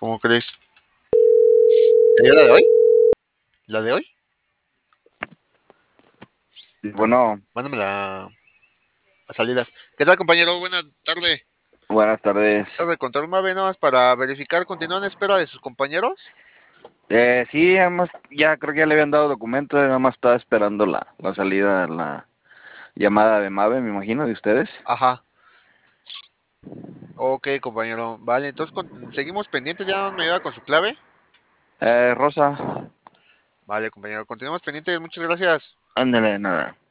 ¿Cómo crees? ¿Cayó la de hoy? ¿La de hoy? Bueno, Mándame las salidas. ¿Qué tal, compañero? Buena tarde. buenas tardes. Tarde control Mave, nada más para verificar. ¿Continúan en espera de sus compañeros? Sí, además ya creo que ya le habían dado documentos, nada más estaba esperando la salida, la llamada de Mave, me imagino, de ustedes. Ajá. Ok, compañero. Vale, entonces seguimos pendientes. ¿Ya me ayuda con su clave? Rosa, Vale, compañero. Continuamos pendientes. Muchas gracias. ándale, nada.